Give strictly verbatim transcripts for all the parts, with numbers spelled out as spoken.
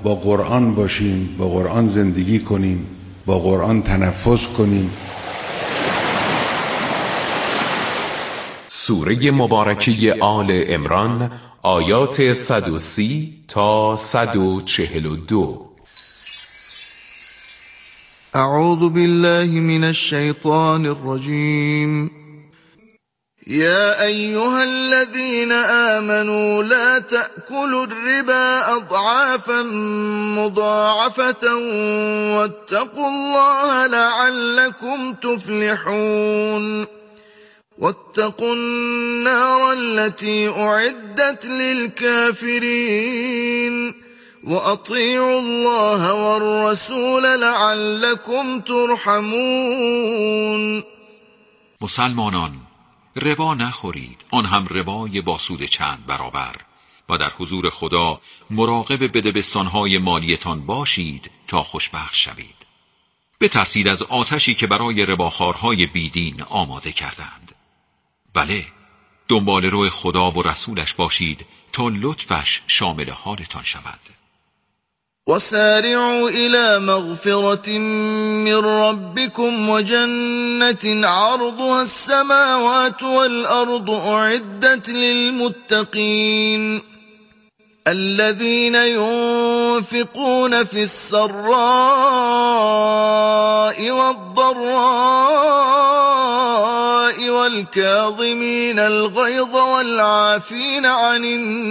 با قرآن باشیم، با قرآن زندگی کنیم، با قرآن تنفس کنیم. سوره مبارکه آل عمران آیات صد و سی تا صد و چهل و دو. اعوذ بالله من الشیطان الرجیم. يا أيها الذين آمنوا لا تأكلوا الربا أضعافا مضاعفة واتقوا الله لعلكم تفلحون واتقوا النار التي أعدت للكافرين وأطيعوا الله والرسول لعلكم ترحمون. مسلمانان، ربا نخورید، آن هم ربای با سود چند برابر، و در حضور خدا مراقب بدبستانهای مالیتان باشید تا خوشبخت شوید. بترسید از آتشی که برای رباخوارهای بیدین آماده کردند. بله، دنبال روی خدا و رسولش باشید تا لطفش شامل حالتان شود. وسارعوا إلى مغفرة من ربكم وجنة عرضها السماوات والأرض أعدت للمتقين الذين ينفقون في السراء والضراء والكاظمين الغيظ والعافين عن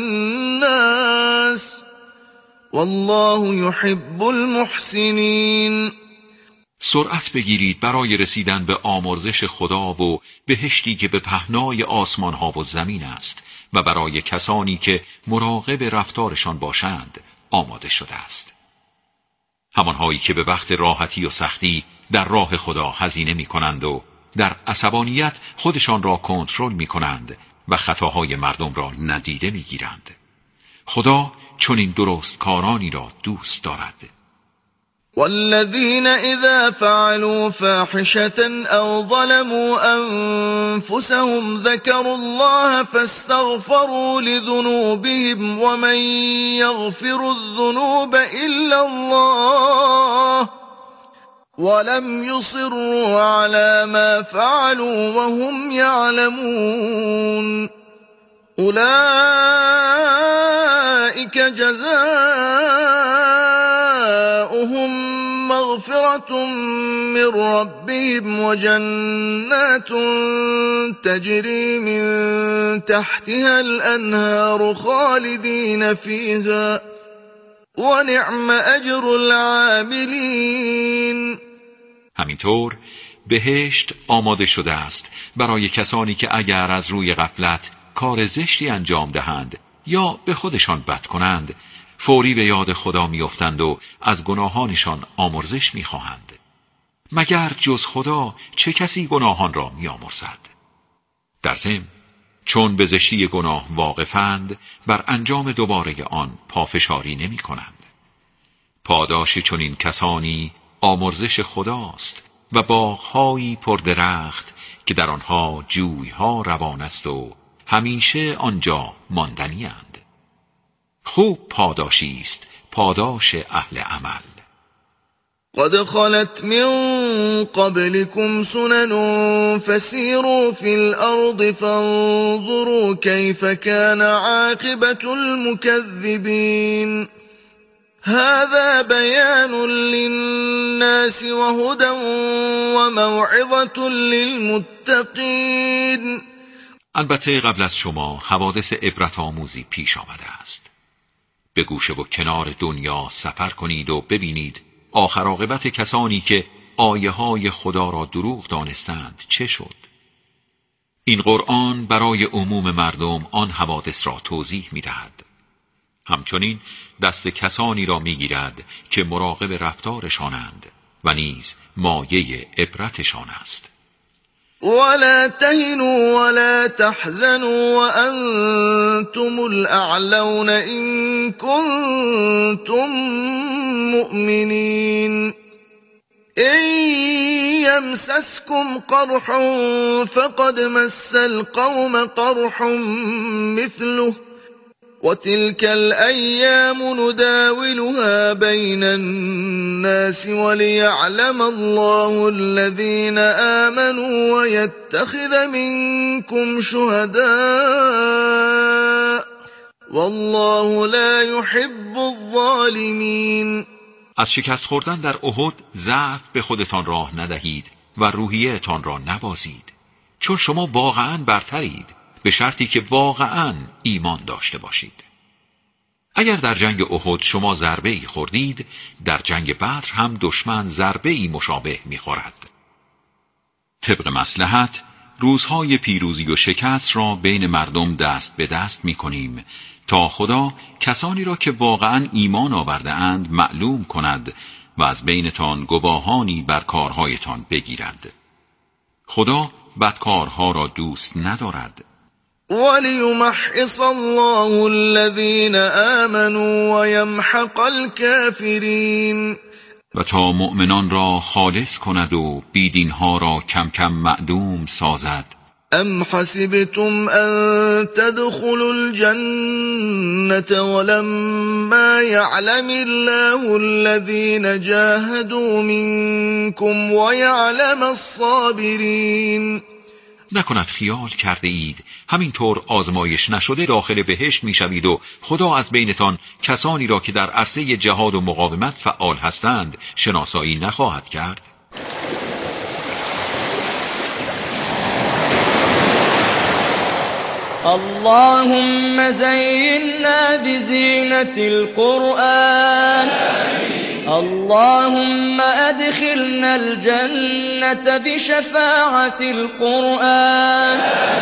الناس والله يحب المحسنین. سرعت بگیرید برای رسیدن به آمرزش خدا و بهشتی که به پهنای آسمان ها و زمین است و برای کسانی که مراقب رفتارشان باشند آماده شده است. همانهایی که به وقت راحتی و سختی در راه خدا هزینه می کنند و در عصبانیت خودشان را کنترل می کنند و خطاهای مردم را ندیده می گیرند. خدا چون این درست کارانی را دوست دارد. والذین اذا فعلوا فاحشة او ظلموا انفسهم ذكروا الله فاستغفروا لذنوبهم ومن يغفر الذنوب الا الله ولم يصروا على ما فعلوا وهم يعلمون اولئك جزاؤهم مغفرة من ربهم وجنات تجري من تحتها الأنهار خالدين فيها ونعم أجر العاملين. همینطور بهشت آماده شده است برای کسانی که اگر از روی غفلت کار زشتی انجام دهند یا به خودشان بد کنند فوری به یاد خدا میافتند و از گناهانشان آمرزش میخواهند. مگر جز خدا چه کسی گناهان را میآمرزد؟ در ضمن چون به زشتی گناه واقفند بر انجام دوباره آن پافشاری نمی کنند. پاداش چنین کسانی آمرزش خداست و باغ‌هایی پردرخت که در آنها جوی‌ها روان است و همیشه آنجا ماندنی اند. خوب پاداشی است پاداش اهل عمل. قد خلت من قبلكم سنن فسيروا في الأرض فانظروا كيف كان عاقبة المكذبين هذا بيان للناس وهدى وموعظة للمتقين. البته قبل از شما حوادث عبرت آموزی پیش آمده است. به گوشه و کنار دنیا سفر کنید و ببینید آخر عاقبت کسانی که آیه های خدا را دروغ دانستند چه شد. این قرآن برای عموم مردم آن حوادث را توضیح می دهد. همچنین دست کسانی را می گیرد که مراقب رفتارشانند و نیز مایه عبرتشان است. ولا تهنوا ولا تحزنوا وأنتم الأعلون إن كنتم مؤمنين إن يمسسكم قرح فقد مس القوم قرح مثله وتلك الأيام نداولها بين الناس وليعلم الله الذين آمنوا ويتخذ منكم شهداء والله لا يحب الظالمین. از شکست خوردن در احد ضعف به خودتان راه ندهید و روحیه‌تان را نبازید، چون شما واقعاً برترید، به شرطی که واقعاً ایمان داشته باشید. اگر در جنگ احد شما ضربه‌ای خوردید، در جنگ بدر هم دشمن ضربه‌ای مشابه می‌خورد. طبق مصلحت روزهای پیروزی و شکست را بین مردم دست به دست می‌کنیم تا خدا کسانی را که واقعاً ایمان آورده اند معلوم کند و از بینتان گواهانی بر کارهایتان بگیرد. خدا بدکارها را دوست ندارد. وَلِيُمَحِّصَ اللَّهُ الَّذِينَ آمَنُوا وَيَمْحَقَ الْكَافِرِينَ. و تا مؤمنان را خالص کند و بیدینها را کم کم معدوم سازد. ام حسبتم ان تدخلوا الجنة ولما يعلم الله الذين جاهدوا منكم ويعلم الصابرين. نکند خیال کرده اید همینطور آزمایش نشده داخل بهشت میشوید و خدا از بینتان کسانی را که در عرصه جهاد و مقاومت فعال هستند شناسایی نخواهد کرد؟ اللهم زينا بزينة القرآن اللهم أدخلنا الجنة بشفاعة القرآن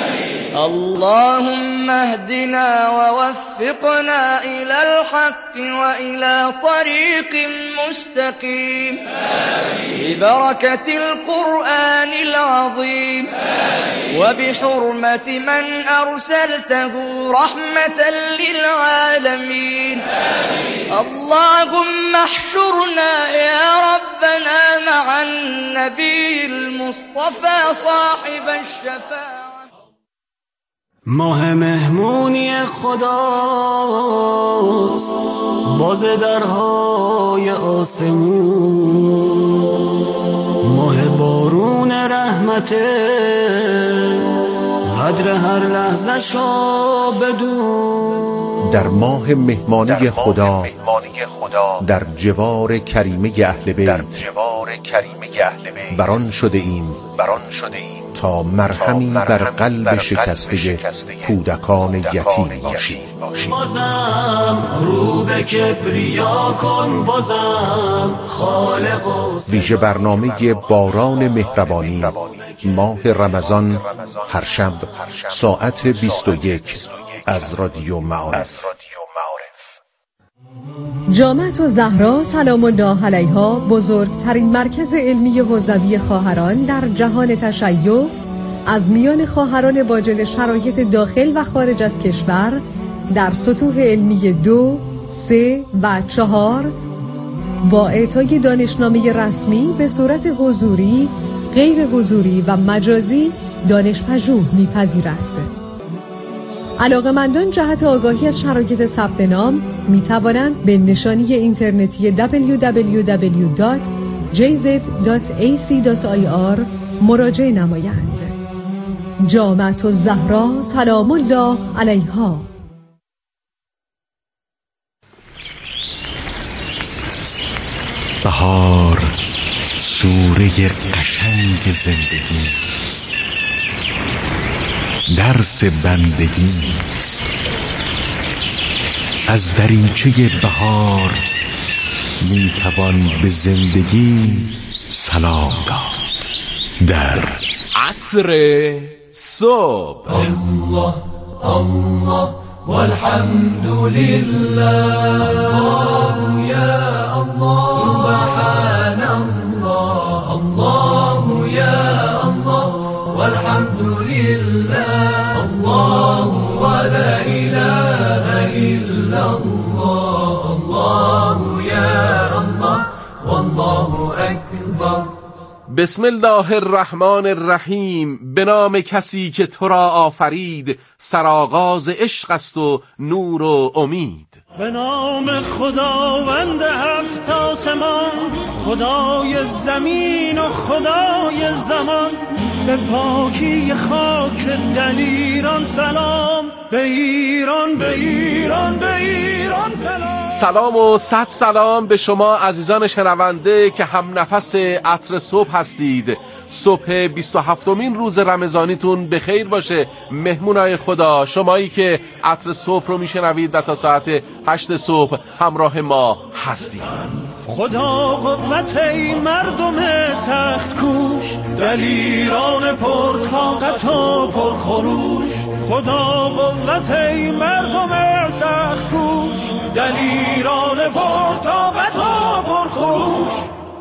اللهم اهدنا ووفقنا إلى الحق وإلى طريق مستقيم ببركة القرآن العظيم وبحرمة من أرسلته رحمة للعالمين اللهم احشرنا يا ربنا مع النبي المصطفى صاحب الشفاعة. ماه مهمونی خداست باز درهای آسمون ماه بارون رحمته قدر هر لحظه شو بدون. در ماه مهمانی خدا در جوار کریمه اهل بیت بران شده ایم تا مرهمی بر قلب شکسته کودکان یتیم باشیم. بازم رو به کبریا کن بازم خالق. ویژه برنامه باران مهربانی ماه رمضان هر شب ساعت بیست و یک از رادیو معارف. جامعه الزهرا سلام الله علیها بزرگترین مرکز علمی حوزوی خواهران در جهان تشیع از میان خواهران واجد شرایط داخل و خارج از کشور در سطوح علمی دو، سه و چهار با اعطای دانشنامه رسمی به صورت حضوری، غیر حضوری و مجازی دانشپژوه می‌پذیرد. علاقه‌مندان جهت آگاهی از شرایط ثبت نام می توانند به نشانی اینترنتی دبلیو دبلیو دبلیو دات جی زد دات ای سی دات آی آر مراجعه نمایند. جامعه الزهرا سلام الله علیها. بهار سوره قشنگ زندگی درس بندگی است. از دریچه بهار می توان به زندگی سلام داد. در عصر صبح الله الله والحمد لله الله یا الله سبحان الله الله یا الله والحمد لله الله ولا إله إلا الله الله يا الله والله أكبر بسم الله الرحمن الرحیم. به نام کسی که تو را آفرید، سرآغاز عشق است و نور و امید. به نام خداوند هفت آسمان، خدای زمین و خدای زمان. به پاکی خاک دلیران سلام، به ایران به ایران به ایران سلام. سلام و صد سلام به شما عزیزان شنونده که هم نفس عطر صبح هستید. صبح بیست و هفتمین روز رمضانیتون به خیر باشه مهمونای خدا، شمایی که عطر صبح رو میشنوید و تا ساعت هشت صبح همراه ما هستید. خدا قوت ای مردم سخت کوش، دلیران پرطاقت و پرخروش. خدا قوت ای مردم سخت کوش، دلیران پرطاقت و پرخروش.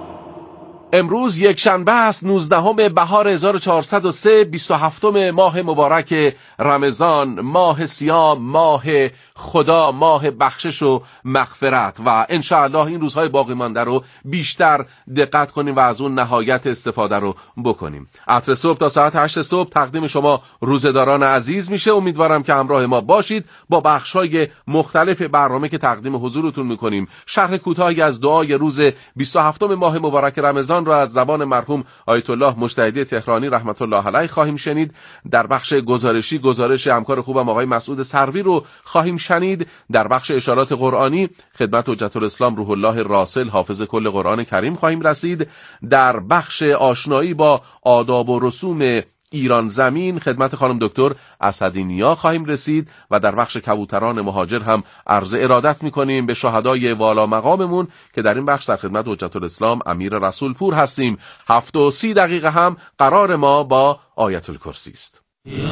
امروز یک شنبه است، نوزدهم بهار هزار و چهارصد و سه، بیست و هفتم ماه مبارک رمضان، ماه صیام، ماه خدا، ماه بخشش و مغفرت. و انشاءالله این روزهای باقی مانده رو بیشتر دقت کنیم و از اون نهایت استفاده رو بکنیم. عطر صبح تا ساعت هشت صبح تقدیم شما روزداران عزیز میشه. امیدوارم که همراه ما باشید با بخش‌های مختلف برنامه که تقدیم حضورتون میکنیم. شرح کوتاهی از دعای روز بیست و هفتم ماه مبارک رمضان را از زبان مرحوم آیت الله مجتهدی تهرانی رحمت الله علیه خواهیم شنید. در بخش گزارشی گزارش همکار خوبم آقای مسعود سروی رو خواهیم شنید. در بخش اشارات قرآنی خدمت حجت الاسلام روح الله راسل حافظ کل قرآن کریم خواهیم رسید. در بخش آشنایی با آداب و رسوم ایران زمین خدمت خانم دکتر اسدی‌نیا خواهیم رسید و در بخش کبوتران مهاجر هم عرض ارادت می‌کنیم به شهدای والا مقاممون که در این بخش در خدمت حجت الاسلام امیر رسولپور هستیم. هفت و سی دقیقه هم قرار ما با آیت الکرسی است.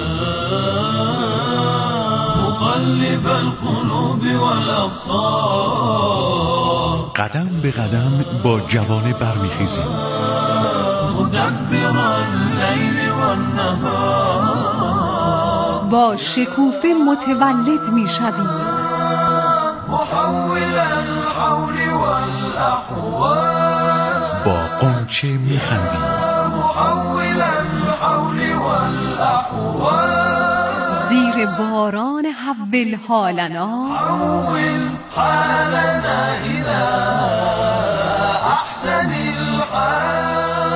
مقلب القلوب والابصار، قدم به قدم با جوانه برمیخیزیم. مدبر اللیل والنهار، با شکوفه متولد میشویم. محول الحول والاحوال، با قنچه میخندیم. محول الحول والاحوال، زیر باران حول حالنا، حول حالنا الى احسن الحال.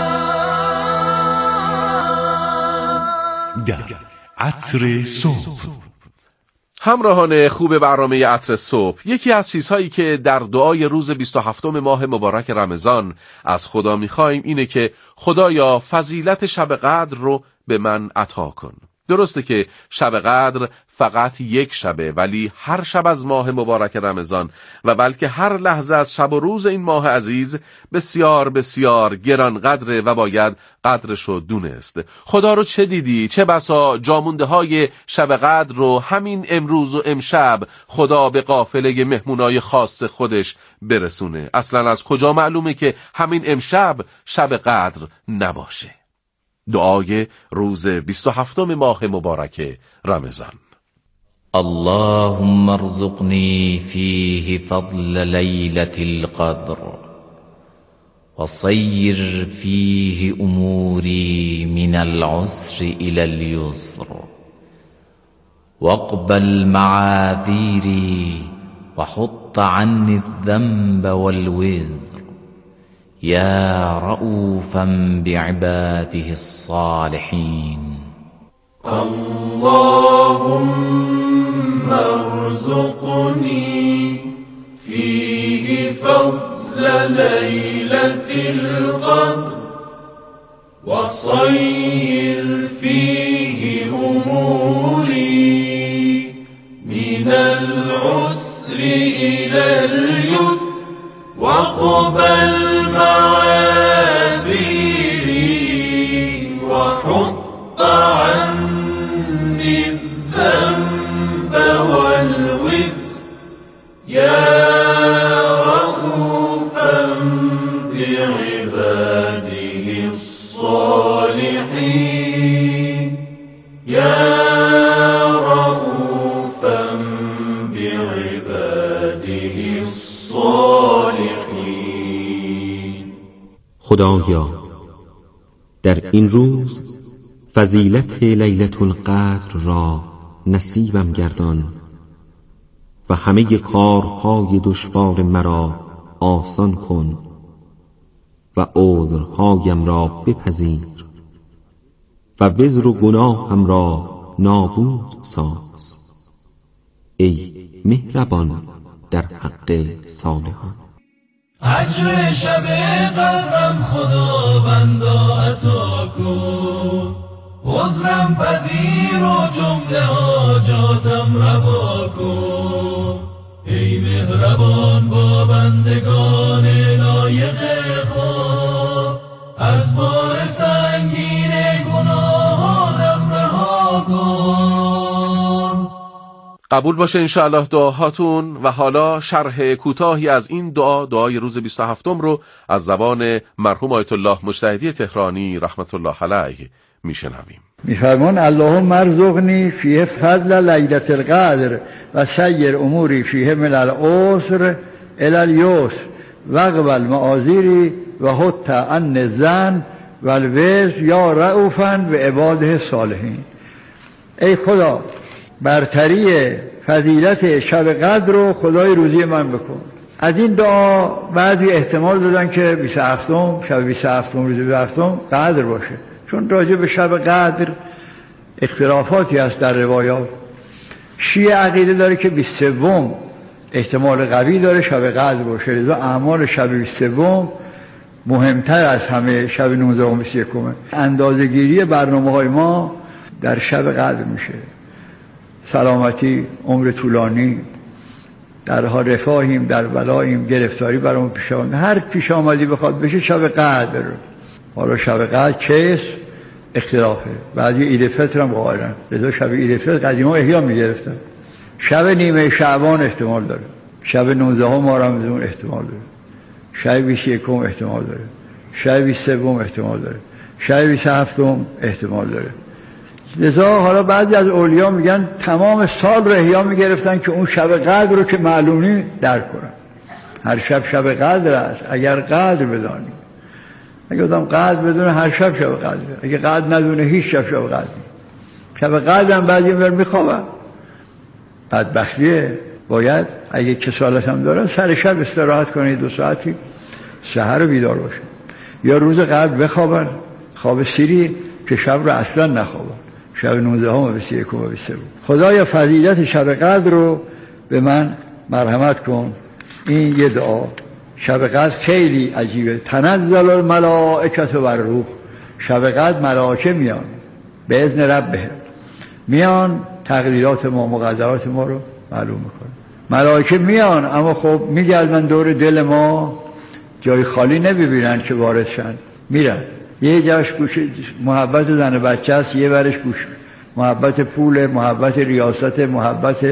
در عطر صبح. همراهان خوب برنامه عطر صبح، یکی از چیزهایی که در دعای روز بیست و هفتم ماه مبارک رمضان از خدا می‌خوایم اینه که خدایا فضیلت شب قدر رو به من عطا کن. درسته که شب قدر فقط یک شبه، ولی هر شب از ماه مبارک رمضان و بلکه هر لحظه از شب و روز این ماه عزیز بسیار بسیار گران قدره و باید قدرش رو دونست. خدا رو چه دیدی؟ چه بسا جامونده های شب قدر رو همین امروز و امشب خدا به قافله مهمونای خاص خودش برسونه. اصلا از کجا معلومه که همین امشب شب قدر نباشه؟ دعای روز بیست و هفتم ماه مبارک رمضان. اللهم ارزقني فيه فضل ليلة القدر، وصير فيه أموري من العسر إلى اليسر، واقبل معاذيري وحط عني الذنب والوزر، يا رؤوفا بعباده الصالحين. اللهم ارزقني فيه فضل ليلة القدر، وصير فيه أموري من العسر إلى اليسر، واقبل معاذيري وحط عني الذنب والوزر، يا رؤوفا بعباده الصالحين، يا رؤوفا بعباده الصالحين. خدایا در این روز فضیلت لیلة القدر را نصیبم گردان و همه کارهای دشوار مرا آسان کن و عذرهایم را بپذیر و وزر و گناهم را نابود ساز ای مهربان در حق صالحان. اجر شب قدرم خداوندا عطا کن، عذرم پذیر و جمله حاجاتم روا کن. ای مهربان با بندگان لایق خود، از بار سنگین گناهانم رها کن. قبول باشه انشاءالله دعاهاتون. و حالا شرح کوتاهی از این دعا، دعای روز بیست و هفتم رو از زبان مرحوم آیت الله مجتهدی تهرانی رحمت الله علیه میشنویم. میفرمان اللهم ارزقنی فیه فضل لیلة القدر و سیر اموری فیه من العسر الی الیسر واقبل معاذیری و حط عن الظن و الوزر یا رؤوفا و عباده صالحین. ای خدا برتری فضیلت شب قدر رو خدای روزی من بکن. از این دعا بعضی احتمال دادن که بیست و هفتم شب بیست و هفتم روز بیست و هفتم قدر باشه، چون راجع به شب قدر اختلافاتی هست در روایات. شیعه عقیده داره که بیست و سه احتمال قوی داره شب قدر باشه، لذا اعمال شب بیست و سه مهمتر از همه شب نوزده و بیست و یک. اندازه‌گیری برنامه‌های ما در شب قدر میشه. سلامتی، عمر طولانی، در حال رفاهیم، در بلاییم، گرفتاری برامون پیش آمد، هر پیش آمدی بخواد بشه شب قدر. حالا شب قدر چیست؟ اختلافه. بعضی عید فطر هم قائلن، لذا شب عید فطر قدیما احیا میگرفتن. شب نیمه شعبان احتمال داره، شب نوزده ماه رمضان احتمال داره، شب بیست و یک احتمال داره، شب بیست و سه احتمال داره، شب بیست و هفت احتمال داره. لذا حالا بعضی از اولیا میگن تمام سال رو احیا میگرفتن که اون شب قدر رو که معلومی درک کنن. هر شب شب قدر است اگر قدر بدانی. اگه آدم قدر بدونه هر شب شب قدر، اگه قدر ندونه هیچ شب شب قدر. شب قدر هم بعضی میبر میخوابن. بدبختیه. باید اگه کسالت هم داره سر شب استراحت کنه دو ساعتی، سحر رو بیدار باشه، یا روز قبل بخوابن خواب سیری که شب رو اصلا نخوابن، شب نوزده و بیست و یک و بیست و سه. خدایا فضیلت شب قدر رو به من مرحمت کن. این یه دعا. شب قدر خیلی عجیبه. تنزل الملائکه و الروح. شب قدر ملائکه میان به اذن ربهم، میان تقدیرات ما مقدرات ما رو معلوم میکنه. ملائکه میان اما خب میگردن دور دل ما، جای خالی نمیبینن که وارد شن، میرن. یه جاش گوش محبت زن بچه است، یه ورش گوش محبت پول، محبت ریاست، محبت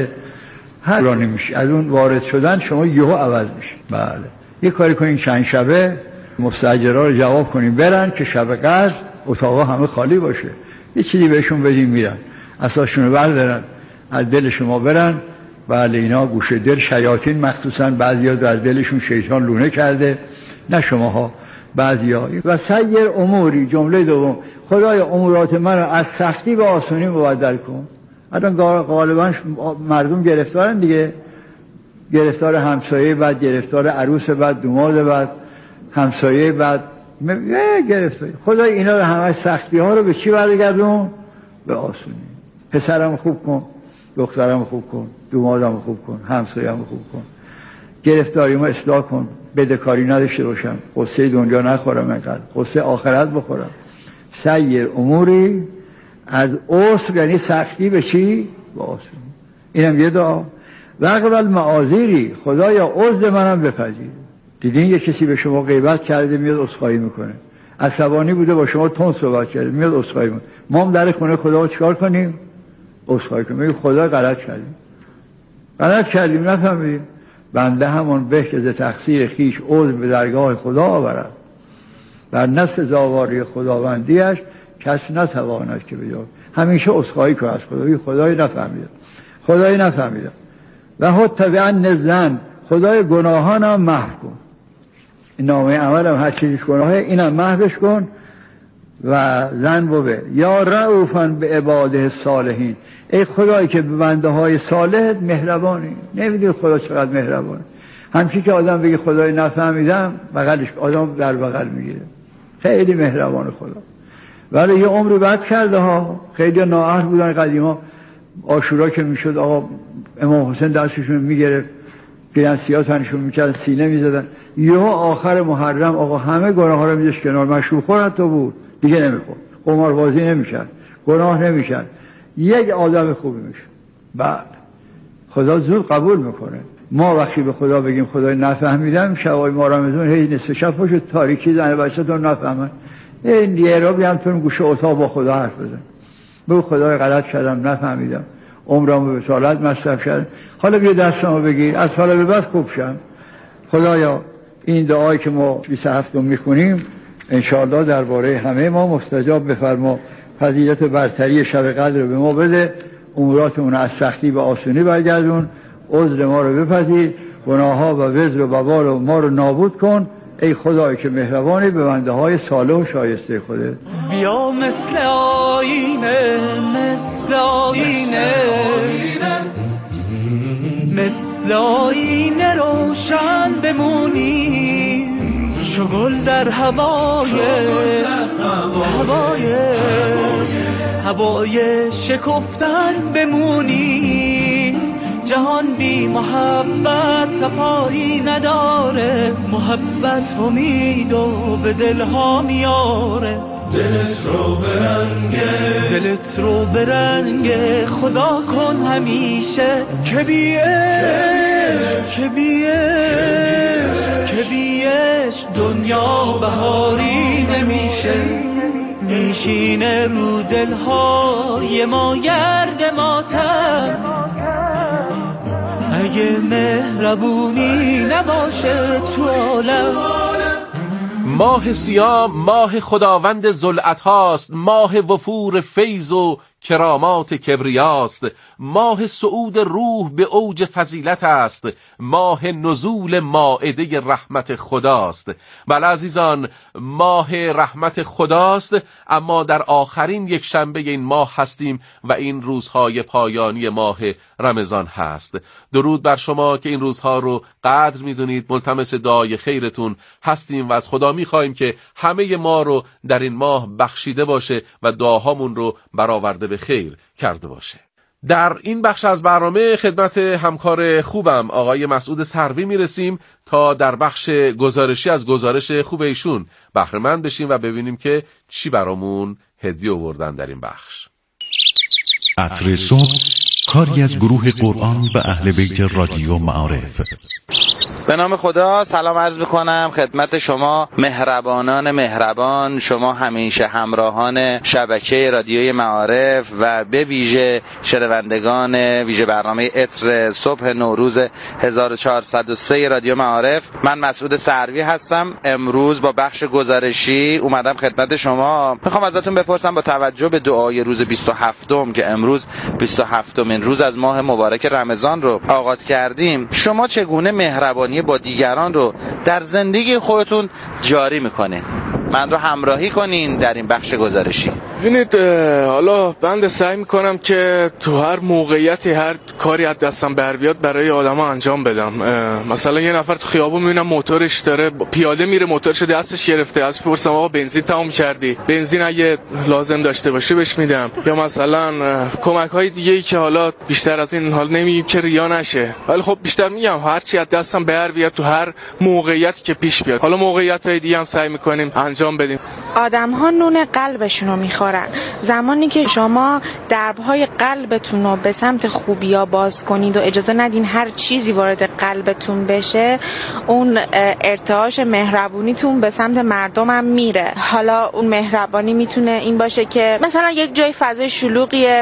هر رانی میشه. از اون وارد شدن شما یهو عوض میشه. بله یه کاری کنین چند شبه مستاجرها رو جواب کنین برن که شب قدر اتاقا همه خالی باشه، یه چیزی بهشون بدین میرن، اساسشون رو بردارن از دل شما برن. بله اینا گوشه دل شیاطین مخصوصا بعضیا در دلشون شیطان لونه کرده، نه شماها بعضیا. و سیر اموری جمله دوم، خدای امورات من رو از سختی به آسانی مبدل کن. الان غالبا مردم گرفتارن دیگه، گرفتار همسایه بعد، گرفتار عروس بعد، دوماد بعد، همسایه بعد گرفتاری. خدای اینا رو همه سختی ها رو به چی برگردون؟ به آسانی. پسرم خوب کن، دخترم خوب کن، دومادم خوب کن، همسایه‌ام خوب کن، گرفتاریمو اصلاح کن، بدهکاری نداشته باشم، قصه دنیا نخورم، انقدر قصه آخرت بخورم. سیر اموری از عسر یعنی سختی به چی؟ به آسانی. اینم یه دعا. واقبل معاذیری، خدایا عذر منم بپذیر. دیدین یه کسی به شما غیبت کرده میاد عذرخواهی میکنه، عصبانی بوده با شما تند صحبت کرده میاد عذرخواهی میکنه. ما هم در خونه خدا رو چیکار کنیم؟ عذرخواهی کنیم. میگه خدا غلط کردیم، غلط کردیم نفهمیدیم. بنده همون به که ز تقصیر خیش عذر به درگاه خدا آورد، بر نفس زاواری خداوندیش کس نتواند که بجا. همیشه عذرخواهی کن از خدای. خدای نفهمیدم، خدای نفهمیدم. و حتی به ان زن، خدای گناهانم محو کن. این نامه عملم هر چیزیش گناهه اینم محوش کن. و زن بوه یا رؤوفن به عباده صالحین، ای خدایی که به بنده های صالح مهربانی. نمیدونی خدا چقدر مهربانه. همچی که آدم بگه خدای نفهمیدم بغلش آدم در بغل میگیره. خیلی مهربان خدا. ولی یه عمری بد کرده ها. خیلی نااهل بودن قدیما. عاشورا که میشد آقا امام حسین دستشون میگرفت، گرنسی‌ها تنشون میکردن، سینه میزدن. یه آخر محرم آقا همه گناه ها رو میذاشت کنار. مشروب خور حتی بود دیگه نمیخورد، قماربازی نمیکرد، گناه نمیکرد، یک آدم خوبی میشه. بعد خدا زود قبول میکنه. ما وقتی به خدا بگیم خدای نفهمیدم، شبای ما رمضان هی نصف شب باشه تاریکی زن بچه‌تون نفهمن، این یه را بیام تو گوشه اتاق با خدا حرف بزن، بگو خدای غلط کردم نفهمیدم، عمرم به بتالت مصرف کردم، حالا بیا دستمو بگیر از حالا به بعد خوب شم. خدایا این دعایی که ما بیست و هفتم میخونیم انشاءالله درباره همه ما مستجاب بفرما. فضیلت برتری شب قدر رو به ما بده، اموراتمون از سختی به آسونی برگردون، عذر ما رو بپذیر، گناه‌ها و وزر و وبال و ما رو نابود کن. ای خدایی که مهربانی به بنده های صالح و شایسته خودت. بیا مثل آینه، مثل آینه، مثل آینه روشن بمونی، چو گل در هوای هوای هوای شکفتن بمونی. جهان بی محبت صفایی نداره، محبت امید و به دلها میاره. دلت رو برنگه، دلت رو برنگه، خدا کن همیشه که بیش که بیش که بیش دنیا بهاری نمیشه. میشینه رو دلهای ما گرد ماتم، اگه مهربونی نباشه تو عالم. ماه سیام ماه خداوند ذوالعطا هاست، ماه وفور فیض و کرامات کبریاست، ماه صعود روح به اوج فضیلت است، ماه نزول مائده رحمت خداست. بله عزیزان، ماه رحمت خداست، اما در آخرین یک شنبه این ماه هستیم و این روزهای پایانی ماه رمضان هست. درود بر شما که این روزها رو قدر میدونید. ملتمس دعای خیرتون هستیم و از خدا میخوایم که همه ما رو در این ماه بخشیده باشه و دعاهامون رو برآورده به خیر کرده باشه. در این بخش از برنامه خدمت همکار خوبم آقای مسعود سروی میرسیم تا در بخش گزارشی از گزارش خوب ایشون بهره مند بشیم و ببینیم که چی برامون هدیه آوردن در این بخش. عطر صبح، کاری از گروه قرآن و اهل بیت رادیو معارف. به نام خدا سلام عرض میکنم خدمت شما مهربانان مهربان، شما همیشه همراهان شبکه رادیوی معارف و به ویژه شنوندگان ویژه برنامه عطر صبح نوروز هزار و چهارصد و سه رادیو معارف. من مسعود سروی هستم. امروز با بخش گزارشی اومدم خدمت شما. میخوام ازتون بپرسم با توجه به دعای روز بیست و هفتم که امروز بیست و هفتمین روز از ماه مبارک رمضان رو آغاز کردیم، شما چگونه مهربانی با دیگران رو در زندگی خودتون جاری میکنین؟ من رو همراهی کنین در این بخش گزارشی. ببینید، حالا بنده سعی میکنم که تو هر موقعیتی هر کاری از دستم بر بیاد برای آدما انجام بدم. مثلا یه نفر تو خیابون میبینم موتورش داره پیاده میره، موتورش دستش گرفته، ازش میپرسم آقا بنزین تموم کردی؟ بنزین اگه لازم داشته باشه بهش میدم. یا مثلا کمک های دیگه ای که حالا بیشتر از این حال نمیگم که ریا نشه، ولی خب بیشتر میگم هر چی از دستم بر بیاد تو هر موقعیتی که پیش بیاد. حالا موقعیت های دیگه هم سعی میکنیم انجام بدیم. آدم ها نون قلبشون رو میخورن. زمانی که شما دربهای قلبتون رو به سمت خوبیا باز کنید و اجازه ندین هر چیزی وارد قلبتون بشه، اون ارتعاش مهربونیتون به سمت مردم هم میره. حالا اون مهربانی میتونه این باشه که مثلا یک جای فضای شلوغیه،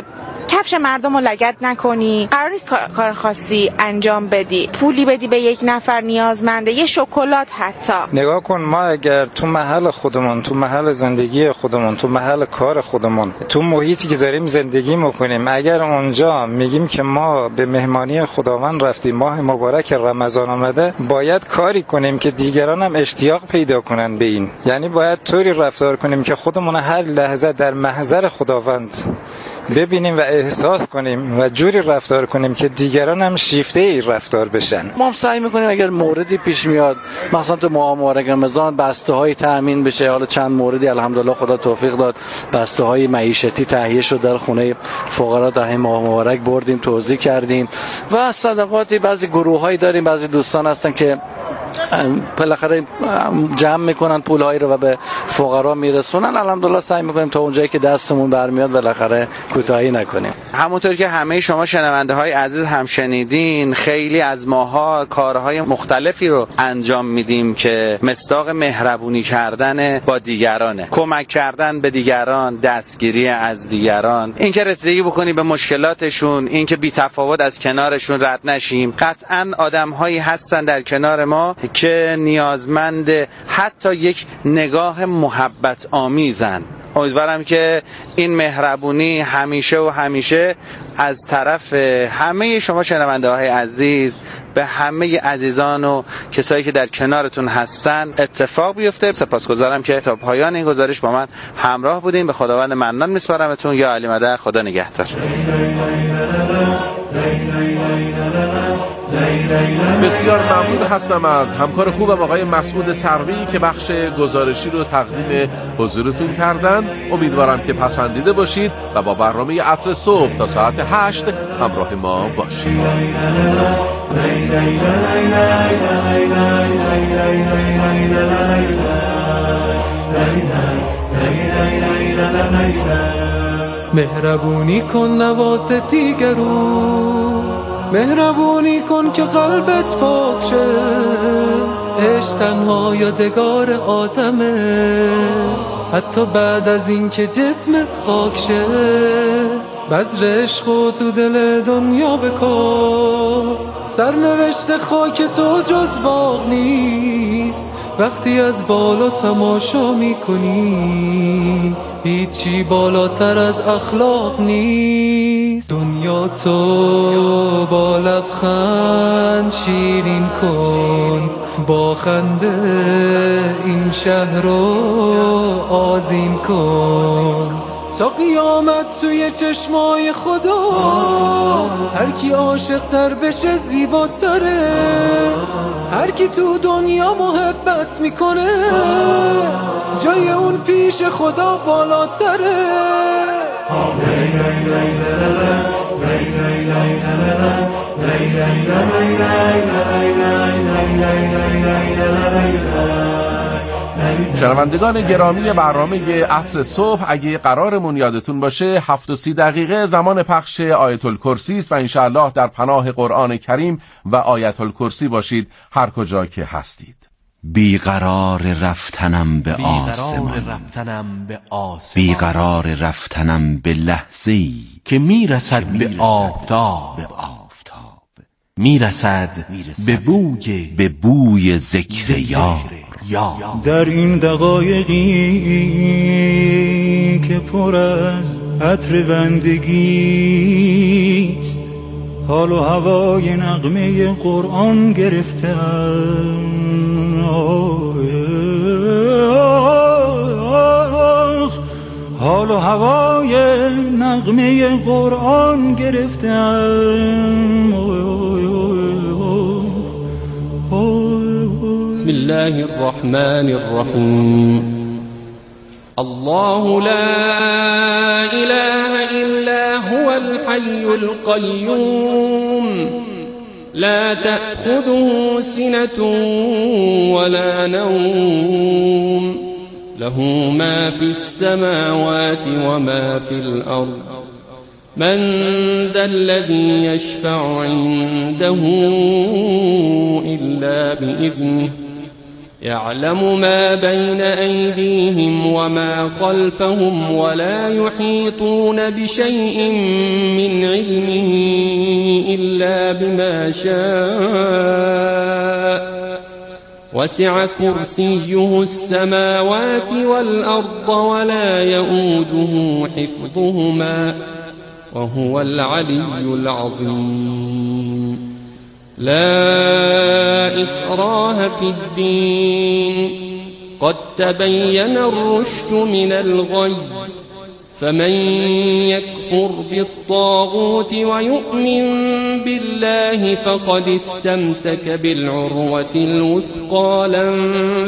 کفش مردم رو لگد نکنی، قرار نیست کار خاصی انجام بدی، پولی بدی به یک نفر نیازمنده، یه شکلات حتی. نگاه کن، ما اگر تو محل خودمون، تو محل زندگی خودمون، تو محل کار خودمون، تو محیطی که داریم زندگی میکنیم، اگر اونجا میگیم که ما به مهمانی خداوند رفتیم، ماه مبارک رمضان آمده، باید کاری کنیم که دیگران هم اشتیاق پیدا کنن به این. یعنی باید طوری رفتار کنیم که خودمون هر لحظه در محضر خداوند ببینیم و احساس کنیم و جوری رفتار کنیم که دیگران هم شیفته ای رفتار بشن. ما هم سعی میکنیم اگر موردی پیش میاد، مثلا تو ماه مبارک رمضان بسته های تامین بشه. حالا چند موردی الحمدلله خدا توفیق داد، بسته های معیشتی تهیه شد در خونه فقرا در ماه مبارک بردیم توزیع کردیم. و صدقاتی بعضی گروهایی داریم، بعضی دوستان هستن که بالاخره جمع میکنن پولهایی رو و به فقرا میرسونن. الحمدلله سعی میکنیم تا اونجایی که دستمون برمیاد بالاخره کوتاهی نکنیم. همونطور که همه شما شنونده های عزیز هم شنیدین، خیلی از ماها کارهای مختلفی رو انجام میدیم که مصداق مهربونی کردن با دیگرانه، کمک کردن به دیگران، دستگیری از دیگران، اینکه رسیدگی بکنیم به مشکلاتشون، اینکه بی تفاوت از کنارشون رد نشیم. قطعاً آدم‌هایی هستن در کنار ما که نیازمند حتی یک نگاه محبت آمیزن. امیدوارم که این مهربونی همیشه و همیشه از طرف همه شما شنونده های عزیز به همه عزیزان و کسایی که در کنارتون هستن اتفاق بیفته. سپاسگزارم که تا پایان این گزارش با من همراه بودیم. به خداوند منان میسپارمتون. یا علی مدد، خدا نگهدار. بسیار ممنون هستم از همکار خوبم آقای مسعود سروی که بخش گزارشی رو تقدیم حضورتون کردن. امیدوارم که پسندیده باشید و با برنامه عطر صبح تا ساعت هشت همراه ما باشید. مهربونی کن نواز دیگرون، مهربونی کن که قلبت پاک شه. عشق تنها یادگار آدمه، حتی بعد از این که جسمت خاک شه. بذر عشق و تو دل دنیا بکن، سرنوشت خاک تو جز باغ نیست. وقتی از بالا تماشا میکنی، هیچی بالاتر از اخلاق نیست. دنیا تو با لبخند شیرین کن، با خنده این شهر رو آذین کن. تا قیامت توی چشمای خدا، هر کی عاشق تر بشه زیباتره. هر کی تو دنیا محبت میکنه، جای اون پیش خدا بالاتره. شنوندگان گرامی برنامه عطر صبح، اگه قرارمون یادتون باشه هفت و سی دقیقه زمان پخش آیت الکرسی است و انشاءالله در پناه قرآن کریم و آیت الکرسی باشید هر کجا که هستید. بیقرار رفتنم به آسمان، بیقرار رفتنم به لحظه‌ای که میرسد به آفتاب، میرسد به بوی به بوی ذکر یار. در این دقایقی که پر از عطر بندگیست، حال و هوای نغمه قرآن گرفتم. حال و هوای نغمه قرآن گرفتم. بسم الله الرحمن الرحيم. الله لا إله إلا هو الحي القيوم لا تأخذه سنة ولا نوم له ما في السماوات وما في الأرض من ذا الذي يشفع عنده إلا بإذنه يعلم ما بين أيديهم وما خلفهم ولا يحيطون بشيء من علمه إلا بما شاء وسع كرسيه السماوات والأرض ولا يؤوده حفظهما وهو العلي العظيم. لا إكراه في الدين قد تبين الرشد من الغي فمن يكفر بالطاغوت ويؤمن بالله فقد استمسك بالعروة الوثقى لا